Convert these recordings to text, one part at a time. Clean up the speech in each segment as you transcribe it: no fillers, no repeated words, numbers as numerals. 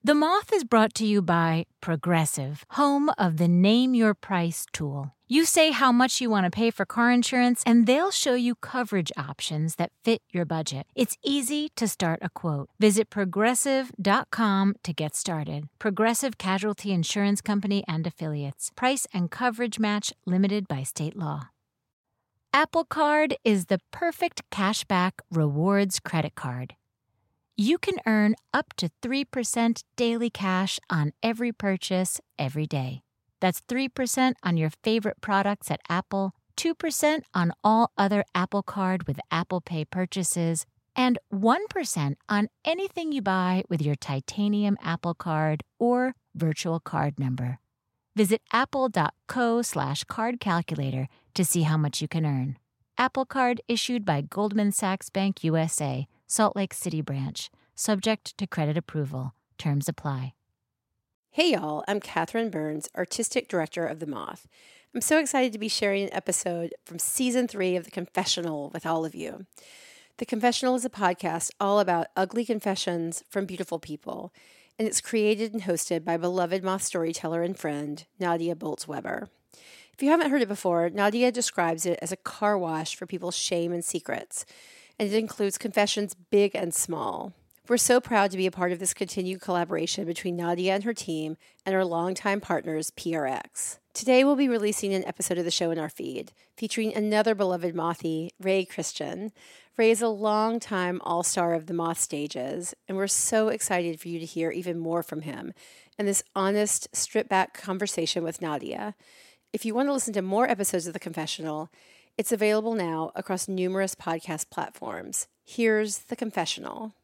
The Moth is brought to you by Progressive, home of the Name Your Price tool. You say how much you want to pay for car insurance, and they'll show you coverage options that fit your budget. It's easy to start a quote. Visit Progressive.com to get started. Progressive Casualty Insurance Company and Affiliates. Price and coverage match limited by state law. Apple Card is the perfect cashback rewards credit card. You can earn up to 3% daily cash on every purchase every day. That's 3% on your favorite products at Apple, 2% on all other Apple Card with Apple Pay purchases, and 1% on anything you buy with your titanium Apple Card or virtual card number. Visit apple.co/card calculator to see how much you can earn. Apple Card issued by Goldman Sachs Bank USA, Salt Lake City branch. Subject to credit approval. Terms apply. Hey y'all, I'm Catherine Burns, Artistic Director of The Moth. I'm so excited to be sharing an episode from Season 3 of The Confessional with all of you. The Confessional is a podcast all about ugly confessions from beautiful people, and it's created and hosted by beloved Moth storyteller and friend, Nadia Bolz-Weber. If you haven't heard it before, Nadia describes it as a car wash for people's shame and secrets, and it includes confessions big and small. We're so proud to be a part of this continued collaboration between Nadia and her team and our longtime partners, PRX. Today, we'll be releasing an episode of the show in our feed, featuring another beloved Mothie, Ray Christian. Ray is a longtime all-star of the Moth stages, and we're so excited for you to hear even more from him and this honest, stripped-back conversation with Nadia. If you want to listen to more episodes of The Confessional, it's available now across numerous podcast platforms. Here's The Confessional.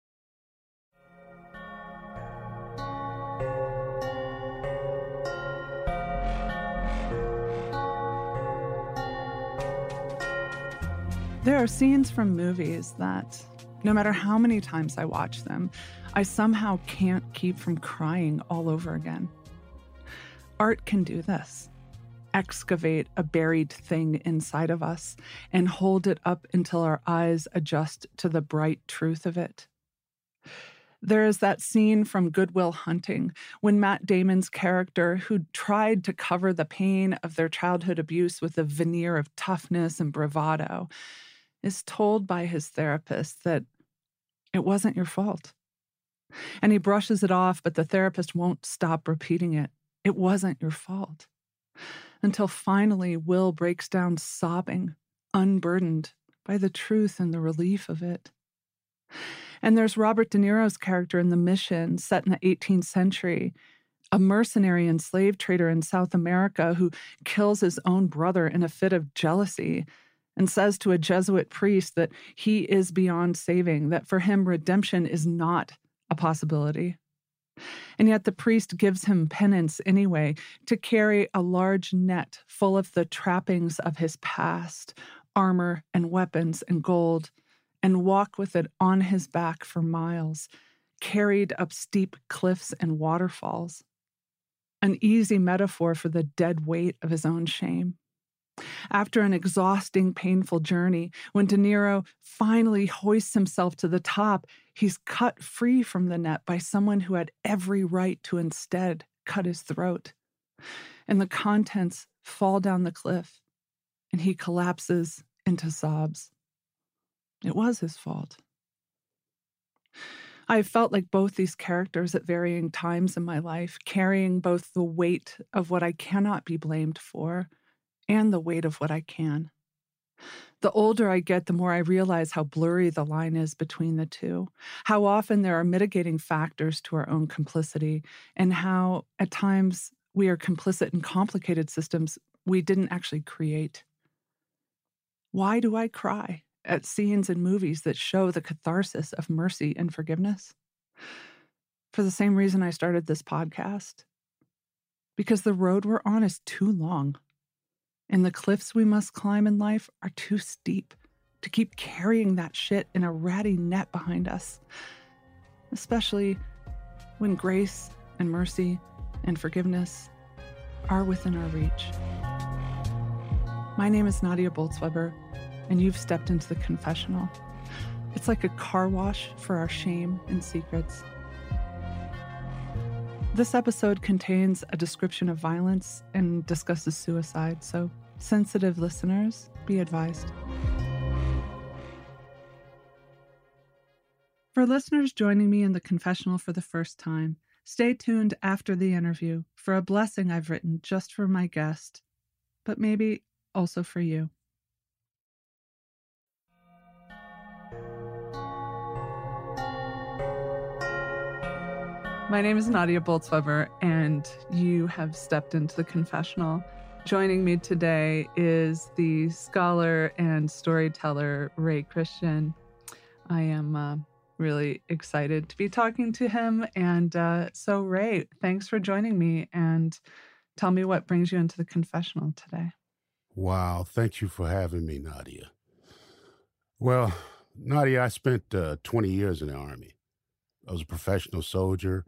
There are scenes from movies that, no matter how many times I watch them, I somehow can't keep from crying all over again. Art can do this. Excavate a buried thing inside of us and hold it up until our eyes adjust to the bright truth of it. There is that scene from Good Will Hunting when Matt Damon's character, who tried to cover the pain of their childhood abuse with a veneer of toughness and bravado, is told by his therapist that it wasn't your fault. And he brushes it off, but the therapist won't stop repeating it. It wasn't your fault. Until finally, Will breaks down sobbing, unburdened by the truth and the relief of it. And there's Robert De Niro's character in The Mission, set in the 18th century, a mercenary and slave trader in South America who kills his own brother in a fit of jealousy and says to a Jesuit priest that he is beyond saving, that for him redemption is not a possibility. And yet the priest gives him penance anyway to carry a large net full of the trappings of his past, armor and weapons and gold, and walk with it on his back for miles, carried up steep cliffs and waterfalls. An easy metaphor for the dead weight of his own shame. After an exhausting, painful journey, when De Niro finally hoists himself to the top, he's cut free from the net by someone who had every right to instead cut his throat. And the contents fall down the cliff, and he collapses into sobs. It was his fault. I felt like both these characters at varying times in my life, carrying both the weight of what I cannot be blamed for and the weight of what I can. The older I get, the more I realize how blurry the line is between the two, how often there are mitigating factors to our own complicity, and how, at times, we are complicit in complicated systems we didn't actually create. Why do I cry at scenes in movies that show the catharsis of mercy and forgiveness? For the same reason I started this podcast. Because the road we're on is too long. And the cliffs we must climb in life are too steep to keep carrying that shit in a ratty net behind us. Especially when grace and mercy and forgiveness are within our reach. My name is Nadia Bolz-Weber, and you've stepped into The Confessional. It's like a car wash for our shame and secrets. This episode contains a description of violence and discusses suicide, so sensitive listeners, be advised. For listeners joining me in the confessional for the first time, stay tuned after the interview for a blessing I've written just for my guest, but maybe also for you. My name is Nadia Bolz-Weber, and you have stepped into the confessional. Joining me today is the scholar and storyteller Ray Christian. I am really excited to be talking to him. And so, Ray, thanks for joining me, and tell me what brings you into the confessional today. Wow, thank you for having me, Nadia. Well, Nadia, I spent 20 years in the Army. I was a professional soldier.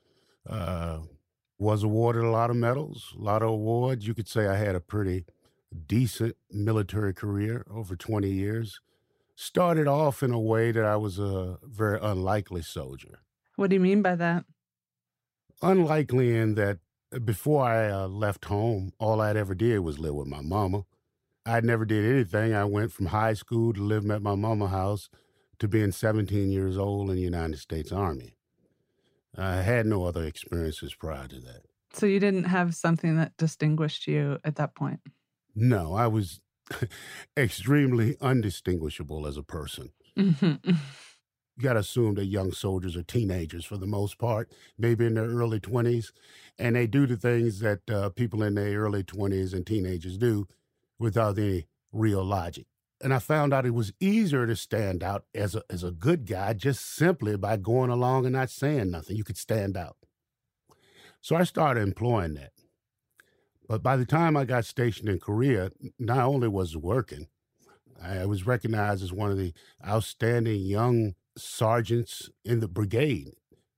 Was awarded a lot of medals, a lot of awards. You could say I had a pretty decent military career over 20 years. Started off in a way that I was a very unlikely soldier. What do you mean by that? Unlikely in that before I left home, all I'd ever did was live with my mama. I never did anything. I went from high school to living at my mama's house to being 17 years old in the United States Army. I had no other experiences prior to that. So you didn't have something that distinguished you at that point? No, I was extremely undistinguishable as a person. Mm-hmm. You got to assume that young soldiers are teenagers for the most part, maybe in their early 20s, and they do the things that people in their early 20s and teenagers do without any real logic. And I found out it was easier to stand out as a good guy just simply by going along and not saying nothing. You could stand out. So I started employing that. But by the time I got stationed in Korea, not only was working, I was recognized as one of the outstanding young sergeants in the brigade.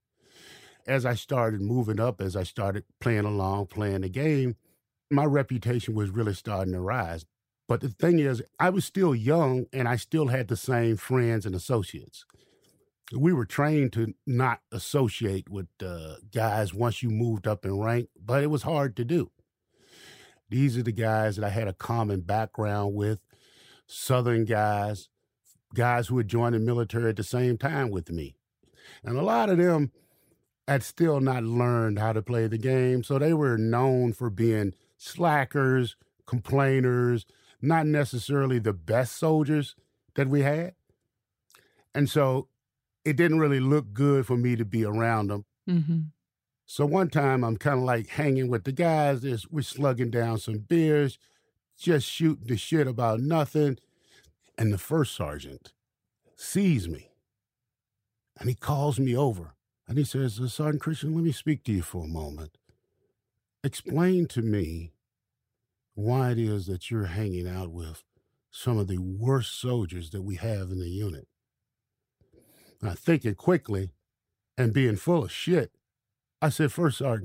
As I started moving up, as I started playing along, playing the game, my reputation was really starting to rise. But the thing is, I was still young and I still had the same friends and associates. We were trained to not associate with guys once you moved up in rank, but it was hard to do. These are the guys that I had a common background with, Southern guys who had joined the military at the same time with me. And a lot of them had still not learned how to play the game, so they were known for being slackers, complainers, not necessarily the best soldiers that we had. And so it didn't really look good for me to be around them. Mm-hmm. So one time I'm kind of like hanging with the guys. We're slugging down some beers, just shooting the shit about nothing. And the first sergeant sees me and he calls me over and he says, Sergeant Christian, let me speak to you for a moment. Explain to me why it is that you're hanging out with some of the worst soldiers that we have in the unit. Now, thinking quickly and being full of shit, I said, First Sergeant,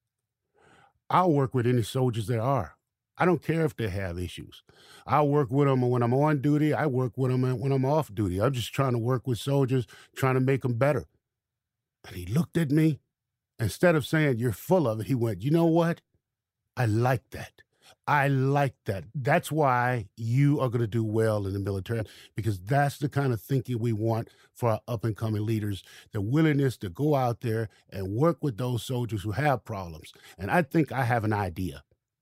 I'll work with any soldiers there are. I don't care if they have issues. I'll work with them when I'm on duty. I work with them when I'm off duty. I'm just trying to work with soldiers, trying to make them better. And he looked at me. Instead of saying, you're full of it, he went, you know what? I like that. I like that. That's why you are going to do well in the military, because that's the kind of thinking we want for our up-and-coming leaders, the willingness to go out there and work with those soldiers who have problems. And I think I have an idea.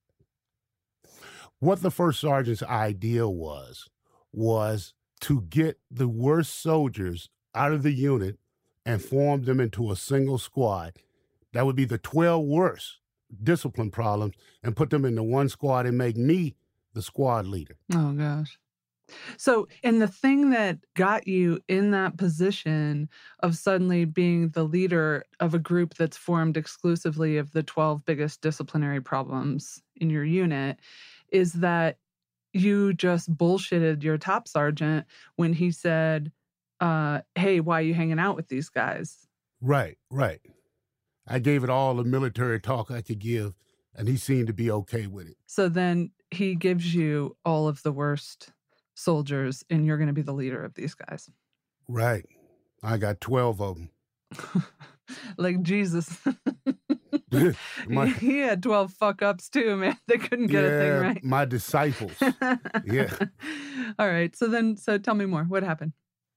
What the first sergeant's idea was to get the worst soldiers out of the unit and form them into a single squad. That would be the 12 worst discipline problems and put them into one squad and make me the squad leader. Oh, gosh. So, and the thing that got you in that position of suddenly being the leader of a group that's formed exclusively of the 12 biggest disciplinary problems in your unit is that you just bullshitted your top sergeant when he said, hey, why are you hanging out with these guys? Right. I gave it all the military talk I could give, and he seemed to be okay with it. So then he gives you all of the worst soldiers, and you're going to be the leader of these guys. Right. I got 12 of them. Like Jesus. He had 12 fuck ups too, man. They couldn't get a thing right. My disciples. Yeah. All right. So tell me more. What happened?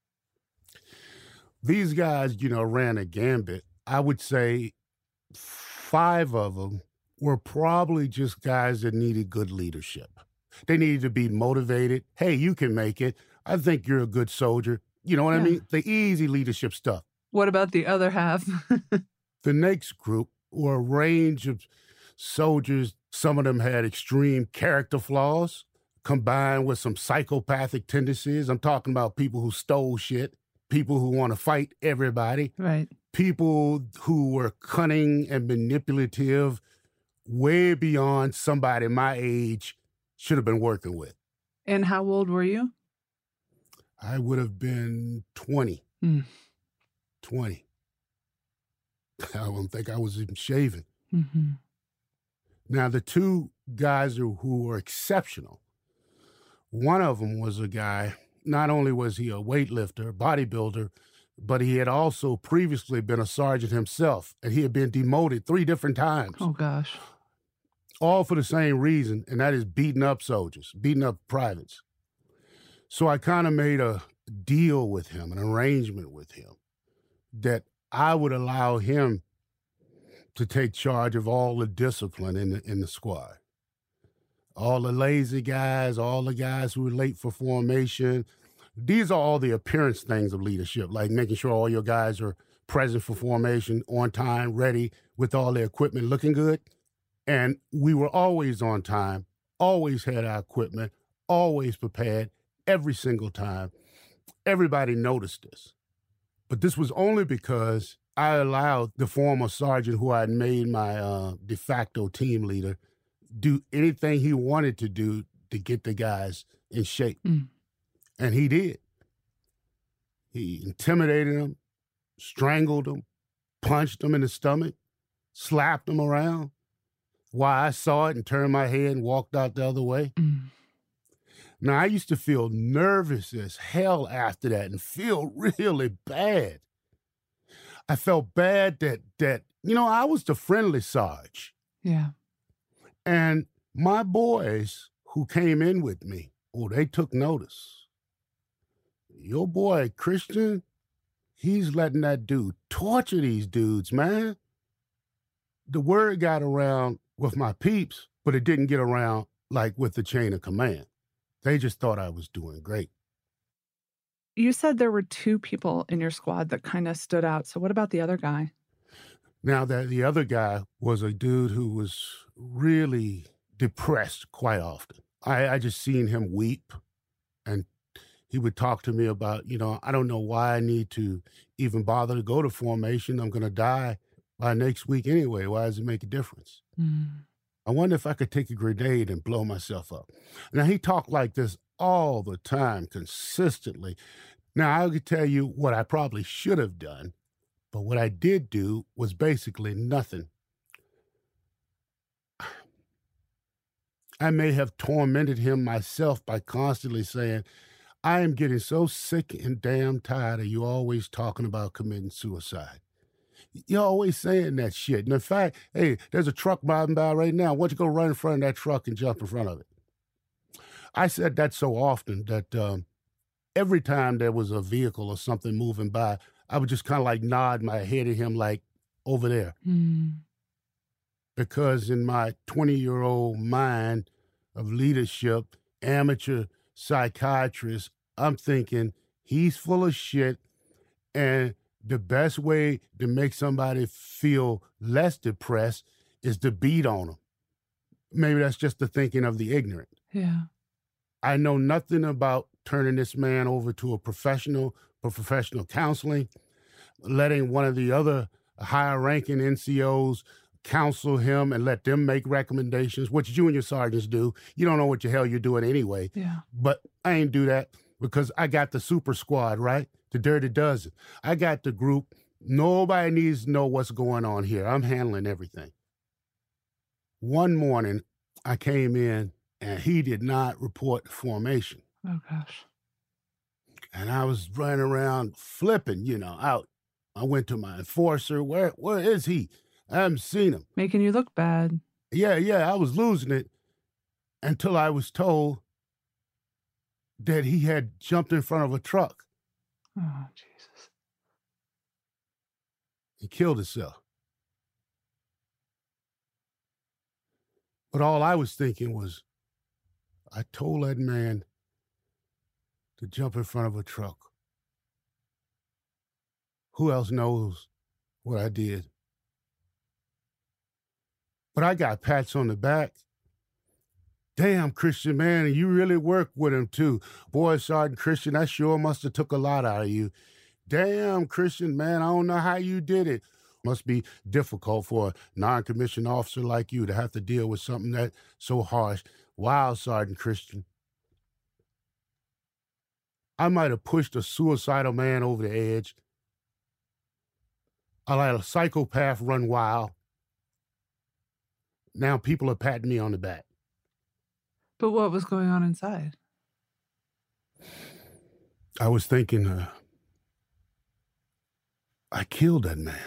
These guys, ran a gambit. I would say 5 of them were probably just guys that needed good leadership. They needed to be motivated. Hey, you can make it. I think you're a good soldier. You know what I mean? The easy leadership stuff. What about the other half? The next group were a range of soldiers. Some of them had extreme character flaws combined with some psychopathic tendencies. I'm talking about people who stole shit, people who want to fight everybody, right? People who were cunning and manipulative way beyond somebody my age should have been working with. And how old were you? I would have been 20. 20. I don't think I was even shaving. Mm-hmm. Now, the 2 guys who were exceptional, one of them was a guy, not only was he a weightlifter, bodybuilder, but he had also previously been a sergeant himself, and he had been demoted 3 different times. Oh, gosh. All for the same reason, and that is beating up soldiers, beating up privates. So I kind of made a deal with him, an arrangement with him, that I would allow him to take charge of all the discipline in the squad. All the lazy guys, all the guys who were late for formation. These are all the appearance things of leadership, like making sure all your guys are present for formation, on time, ready, with all their equipment looking good. And we were always on time, always had our equipment, always prepared, every single time. Everybody noticed this. But this was only because I allowed the former sergeant who I had made my de facto team leader do anything he wanted to do to get the guys in shape. And he did. He intimidated them, strangled them, punched them in the stomach, slapped them around. Why I saw it and turned my head and walked out the other way. Now, I used to feel nervous as hell after that and feel really bad. I felt bad that I was the friendly Sarge. Yeah. And my boys who came in with me, they took notice. Your boy, Christian, he's letting that dude torture these dudes, man. The word got around with my peeps, but it didn't get around like with the chain of command. They just thought I was doing great. You said there were 2 people in your squad that kind of stood out. So what about the other guy? Now, the other guy was a dude who was really depressed quite often. I just seen him weep, and he would talk to me about, I don't know why I need to even bother to go to formation. I'm going to die by next week anyway. Why does it make a difference? I wonder if I could take a grenade and blow myself up. Now, he talked like this all the time, consistently. Now, I could tell you what I probably should have done, but what I did do was basically nothing. I may have tormented him myself by constantly saying, I am getting so sick and damn tired of you always talking about committing suicide. You're always saying that shit. And in fact, hey, there's a truck driving by right now. Why don't you go run in front of that truck and jump in front of it? I said that so often that every time there was a vehicle or something moving by, I would just kind of like nod my head at him like, over there. Because in my 20-year-old mind of leadership, amateur psychiatrist, I'm thinking he's full of shit, and the best way to make somebody feel less depressed is to beat on them. Maybe that's just the thinking of the ignorant. Yeah. I know nothing about turning this man over to a professional for professional counseling, letting one of the other higher-ranking NCOs counsel him and let them make recommendations, which junior sergeants do. You don't know what the hell you're doing anyway. Yeah. But I ain't do that because I got the super squad, right? The Dirty Dozen. I got the group. Nobody needs to know what's going on here. I'm handling everything. One morning, I came in, and he did not report formation. Oh, gosh. And I was running around flipping, out. I went to my enforcer. Where is he? I haven't seen him. Making you look bad. Yeah, I was losing it until I was told that he had jumped in front of a truck. Oh, Jesus. He killed himself. But all I was thinking was, I told that man to jump in front of a truck. Who else knows what I did? But I got pats on the back. Damn, Christian, man, and you really worked with him too. Boy, Sergeant Christian, that sure must have took a lot out of you. Damn, Christian, man, I don't know how you did it. Must be difficult for a non-commissioned officer like you to have to deal with something that's so harsh. Wow, Sergeant Christian. I might have pushed a suicidal man over the edge. I let a psychopath run wild. Now people are patting me on the back. But what was going on inside? I was thinking, I killed that man.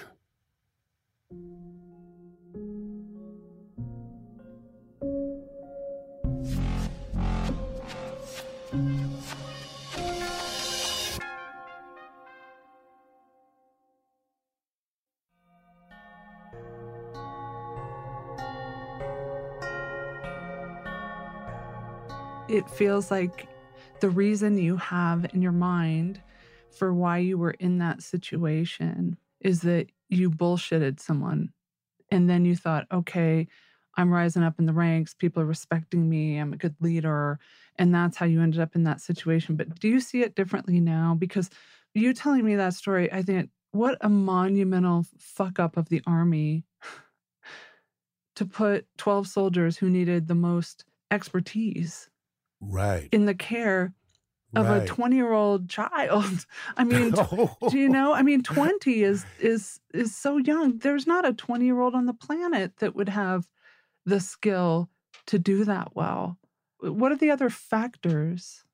It feels like the reason you have in your mind for why you were in that situation is that you bullshitted someone. And then you thought, okay, I'm rising up in the ranks. People are respecting me. I'm a good leader. And that's how you ended up in that situation. But do you see it differently now? Because you telling me that story, I think, what a monumental fuck up of the Army to put 12 soldiers who needed the most expertise in the care of a 20-year-old child. I mean, do you know? I mean, 20 is so young. There's not a 20-year-old on the planet that would have the skill to do that well. What are the other factors?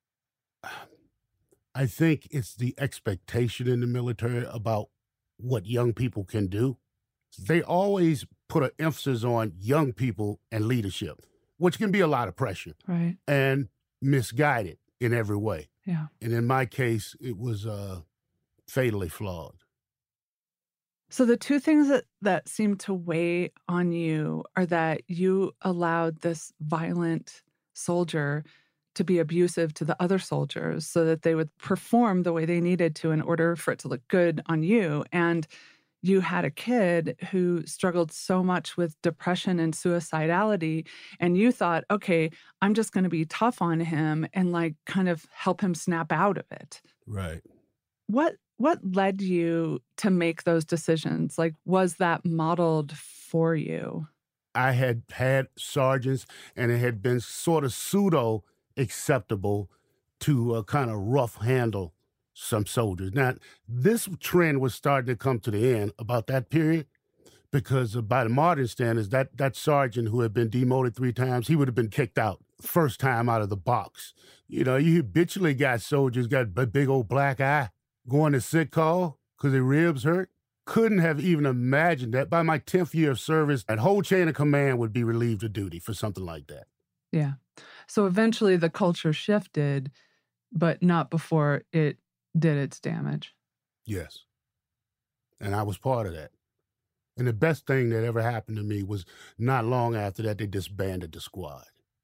I think it's the expectation in the military about what young people can do. They always put an emphasis on young people and leadership, which can be a lot of pressure. Right. And misguided in every way. Yeah. And in my case, it was fatally flawed. So the two things that seem to weigh on you are that you allowed this violent soldier to be abusive to the other soldiers so that they would perform the way they needed to in order for it to look good on you. And you had a kid who struggled so much with depression and suicidality, and you thought, okay, I'm just going to be tough on him and like kind of help him snap out of it. Right. What led you to make those decisions? Like, was that modeled for you? I had sergeants, and it had been sort of pseudo acceptable to kind of rough handle some soldiers. Now, this trend was starting to come to the end about that period because by the modern standards, that sergeant who had been demoted 3 times, he would have been kicked out first time out of the box. You know, you habitually got soldiers got a big old black eye going to sick call because their ribs hurt. Couldn't have even imagined that by my 10th year of service, that whole chain of command would be relieved of duty for something like that. Yeah. So eventually the culture shifted, but not before it did its damage. Yes. And I was part of that. And the best thing that ever happened to me was not long after that, they disbanded the squad.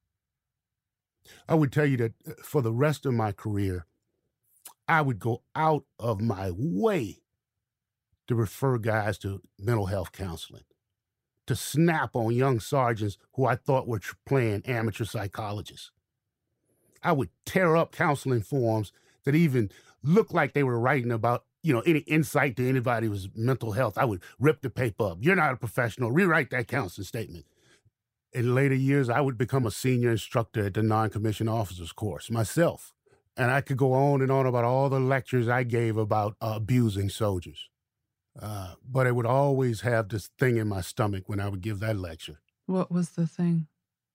I would tell you that for the rest of my career, I would go out of my way to refer guys to mental health counseling, to snap on young sergeants who I thought were playing amateur psychologists. I would tear up counseling forms that even looked like they were writing about, any insight to anybody with mental health. I would rip the paper up. You're not a professional. Rewrite that counseling statement. In later years, I would become a senior instructor at the non-commissioned officers course myself. And I could go on and on about all the lectures I gave about abusing soldiers. But I would always have this thing in my stomach when I would give that lecture. What was the thing?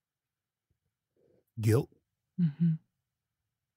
Guilt. Mm-hmm.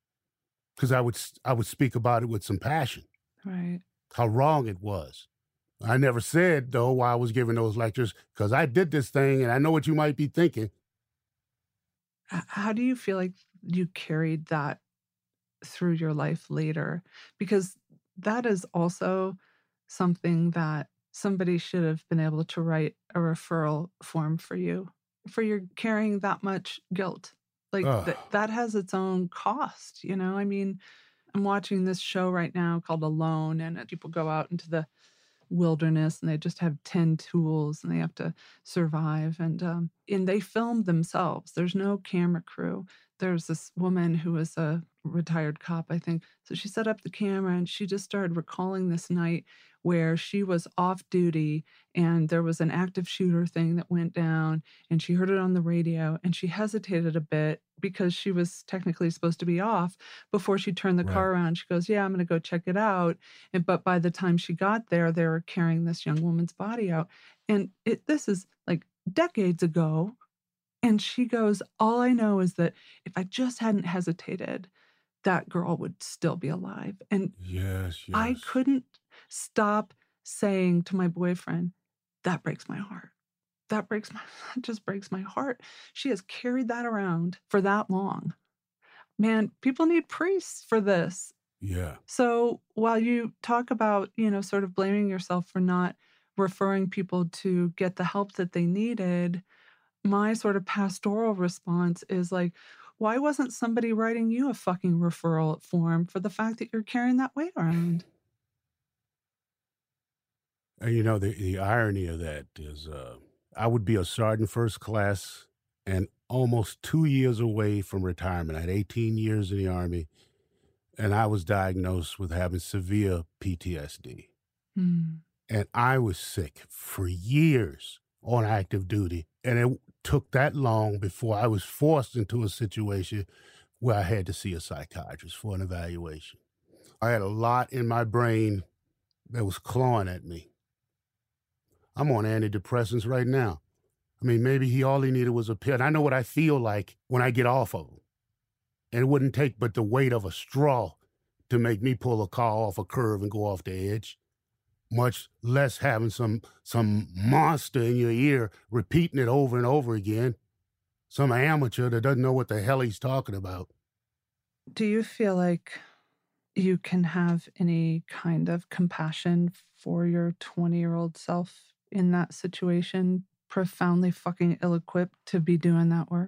Because I would speak about it with some passion. Right. How wrong it was. I never said, though, while I was giving those lectures, because I did this thing and I know what you might be thinking. How do you feel like you carried that through your life later? Because that is also something that somebody should have been able to write a referral form for you, for your carrying that much guilt. Like that has its own cost, you know? I mean, I'm watching this show right now called Alone, and people go out into the wilderness and they just have 10 tools and they have to survive. And they filmed themselves. There's no camera crew. There's this woman who was a retired cop, I think. So she set up the camera and she just started recalling this night where she was off duty and there was an active shooter thing that went down and she heard it on the radio and she hesitated a bit because she was technically supposed to be off before she turned the car around. She goes, yeah, I'm going to go check it out. But by the time she got there, they were carrying this young woman's body out. And this is like decades ago. And she goes, all I know is that if I just hadn't hesitated, that girl would still be alive. And yes. I couldn't stop saying to my boyfriend, that breaks my heart. That just breaks my heart. She has carried that around for that long. Man, people need priests for this. Yeah. So while you talk about, sort of blaming yourself for not referring people to get the help that they needed, my sort of pastoral response is like, why wasn't somebody writing you a fucking referral form for the fact that you're carrying that weight around? And the irony of that is I would be a sergeant first class and almost 2 years away from retirement. I had 18 years in the Army, and I was diagnosed with having severe PTSD. And I was sick for years on active duty, and it took that long before I was forced into a situation where I had to see a psychiatrist for an evaluation. I had a lot in my brain that was clawing at me. I'm on antidepressants right now. I mean, maybe all he needed was a pill. And I know what I feel like when I get off of them. And it wouldn't take but the weight of a straw to make me pull a car off a curve and go off the edge, much less having some monster in your ear repeating it over and over again, some amateur that doesn't know what the hell he's talking about. Do you feel like you can have any kind of compassion for your 20-year-old self in that situation, profoundly fucking ill-equipped to be doing that work?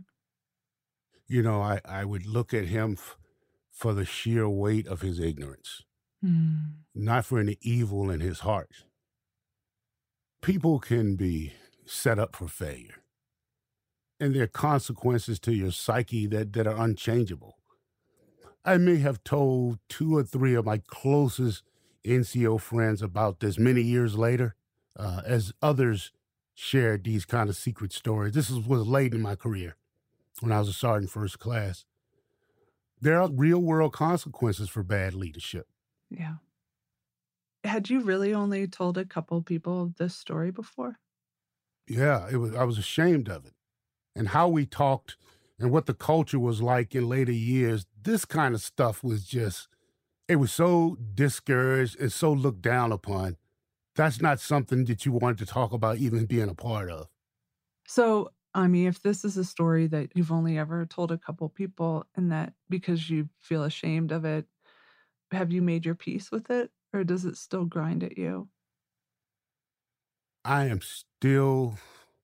I would look at him for the sheer weight of his ignorance, not for any evil in his heart. People can be set up for failure, and there are consequences to your psyche that are unchangeable. I may have told 2 or 3 of my closest NCO friends about this many years later, as others shared these kind of secret stories. This was late in my career when I was a sergeant first class. There are real world consequences for bad leadership. Yeah. Had you really only told a couple people this story before? Yeah, I was ashamed of it. And how we talked and what the culture was like in later years, this kind of stuff was it was so discouraged and so looked down upon. That's not something that you wanted to talk about even being a part of. So, I mean, if this is a story that you've only ever told a couple people and that because you feel ashamed of it, have you made your peace with it or does it still grind at you? I am still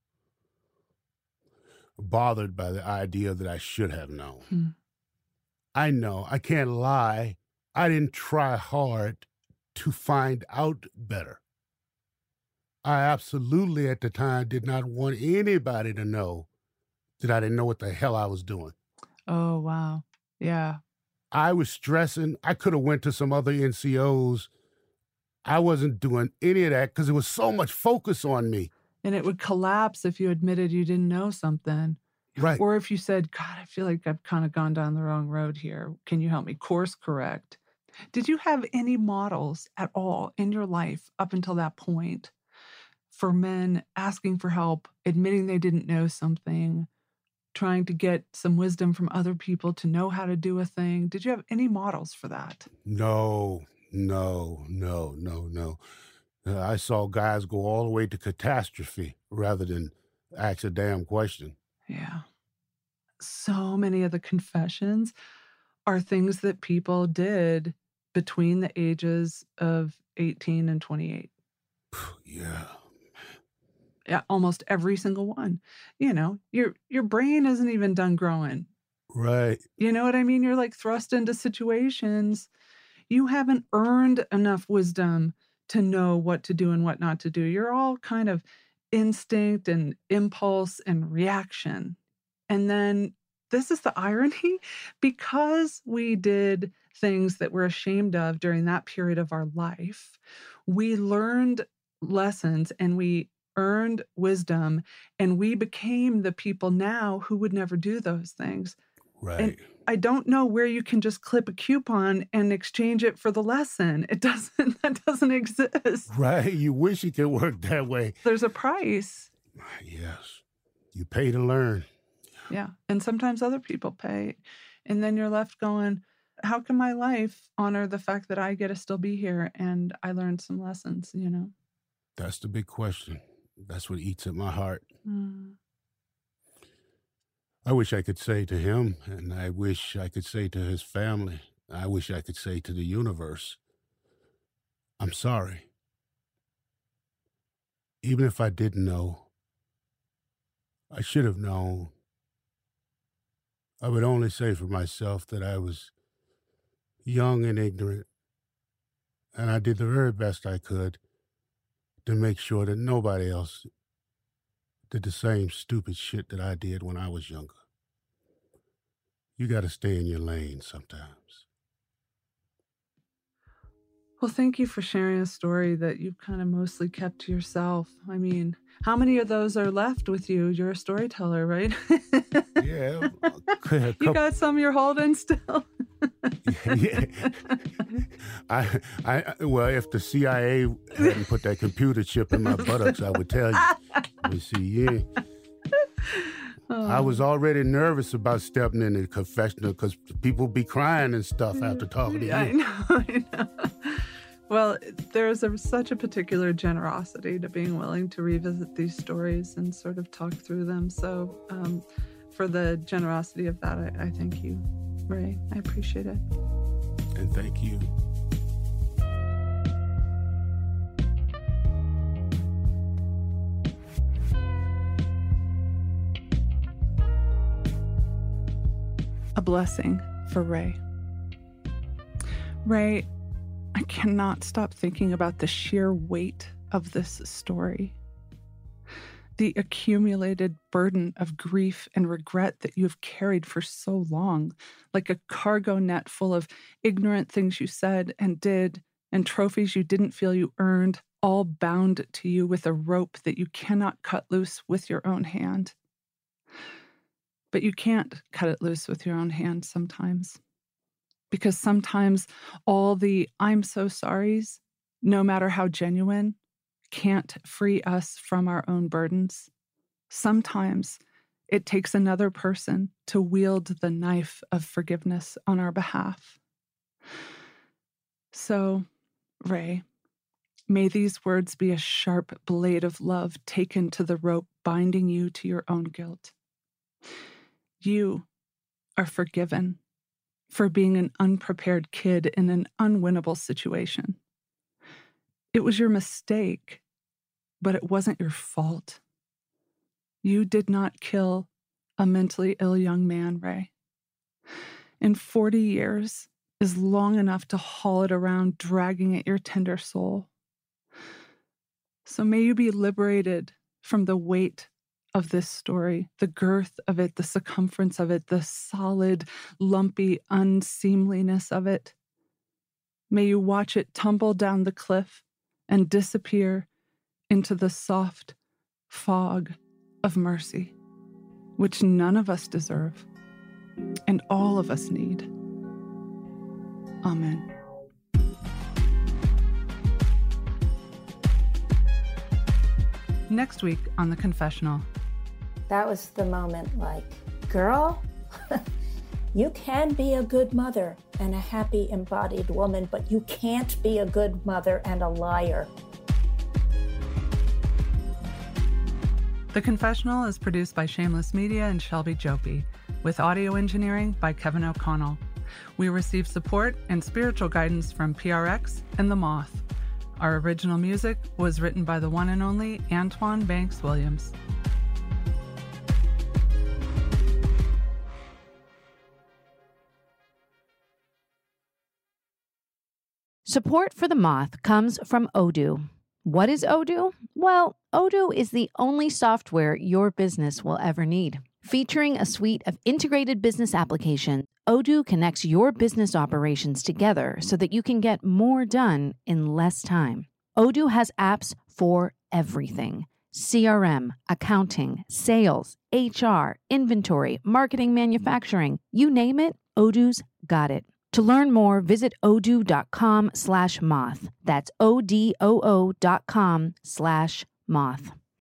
bothered by the idea that I should have known. I know, I can't lie. I didn't try hard to find out better. I absolutely at the time did not want anybody to know that I didn't know what the hell I was doing. Oh, wow. Yeah. I was stressing. I could have went to some other NCOs. I wasn't doing any of that because there was so much focus on me. And it would collapse if you admitted you didn't know something. Right. Or if you said, God, I feel like I've kind of gone down the wrong road here. Can you help me course correct? Did you have any models at all in your life up until that point for men asking for help, admitting they didn't know something, trying to get some wisdom from other people to know how to do a thing? Did you have any models for that? No. I saw guys go all the way to catastrophe rather than ask a damn question. Yeah. So many of the confessions are things that people did between the ages of 18 and 28. Yeah. Yeah, almost every single one. You know, your brain isn't even done growing. Right. You know what I mean? You're like thrust into situations. You haven't earned enough wisdom to know what to do and what not to do. You're all kind of instinct and impulse and reaction. And then this is the irony, because we did things that we're ashamed of during that period of our life, we learned lessons and we earned wisdom, and we became the people now who would never do those things. Right. And I don't know where you can just clip a coupon and exchange it for the lesson. That doesn't exist. Right. You wish it could work that way. There's a price. Yes. You pay to learn. Yeah. And sometimes other people pay. And then you're left going, how can my life honor the fact that I get to still be here and I learned some lessons, you know? That's the big question. That's what eats at my heart. I wish I could say to him, and I wish I could say to his family, I wish I could say to the universe, I'm sorry. Even if I didn't know, I should have known. I would only say for myself that I was young and ignorant, and I did the very best I could to make sure that nobody else did the same stupid shit that I did when I was younger. You got to stay in your lane sometimes. Well, thank you for sharing a story that you've kind of mostly kept to yourself. I mean, how many of those are left with you? You're a storyteller, right? Yeah. You got some you're holding still? Yeah. Well, if the CIA hadn't put that computer chip in my buttocks, I would tell you. Let me see, yeah. I was already nervous about stepping in the confessional because people be crying and stuff after talking to you. I know. Well, there's such a particular generosity to being willing to revisit these stories and sort of talk through them. So for the generosity of that, I thank you, Ray. I appreciate it. And thank you. A blessing for Ray. Ray, I cannot stop thinking about the sheer weight of this story. The accumulated burden of grief and regret that you have carried for so long, like a cargo net full of ignorant things you said and did, and trophies you didn't feel you earned, all bound to you with a rope that you cannot cut loose with your own hand. But you can't cut it loose with your own hand sometimes. Because sometimes all the I'm so sorries, no matter how genuine, can't free us from our own burdens. Sometimes it takes another person to wield the knife of forgiveness on our behalf. So, Ray, may these words be a sharp blade of love taken to the rope binding you to your own guilt. You are forgiven for being an unprepared kid in an unwinnable situation. It was your mistake, but it wasn't your fault. You did not kill a mentally ill young man, Ray. And 40 years is long enough to haul it around, dragging at your tender soul. So may you be liberated from the weight of this story, the girth of it, the circumference of it, the solid, lumpy unseemliness of it. May you watch it tumble down the cliff and disappear into the soft fog of mercy, which none of us deserve and all of us need. Amen. Next week on The Confessional. That was the moment, like, girl, you can be a good mother and a happy embodied woman, but you can't be a good mother and a liar. The Confessional is produced by Shameless Media and Shelby Jopi, with audio engineering by Kevin O'Connell. We received support and spiritual guidance from PRX and The Moth. Our original music was written by the one and only Antoine Banks Williams. Support for The Moth comes from Odoo. What is Odoo? Well, Odoo is the only software your business will ever need. Featuring a suite of integrated business applications, Odoo connects your business operations together so that you can get more done in less time. Odoo has apps for everything: CRM, accounting, sales, HR, inventory, marketing, manufacturing. You name it, Odoo's got it. To learn more, visit odoo.com/moth. That's ODOO.com/moth.